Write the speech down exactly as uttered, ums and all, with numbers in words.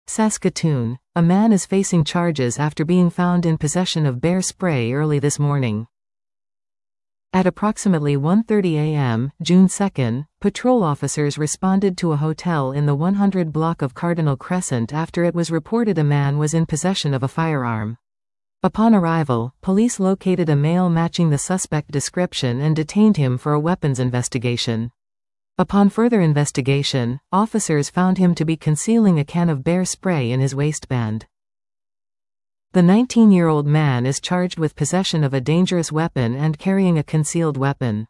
Saskatoon. A man is facing charges after being found in possession of bear spray early this morning. At approximately one thirty a m, June second, patrol officers responded to a hotel in the one hundred block of Cardinal Crescent after it was reported a man was in possession of a firearm. Upon arrival, police located a male matching the suspect description and detained him for a weapons investigation. Upon further investigation, officers found him to be concealing a can of bear spray in his waistband. The nineteen-year-old man is charged with possession of a dangerous weapon and carrying a concealed weapon.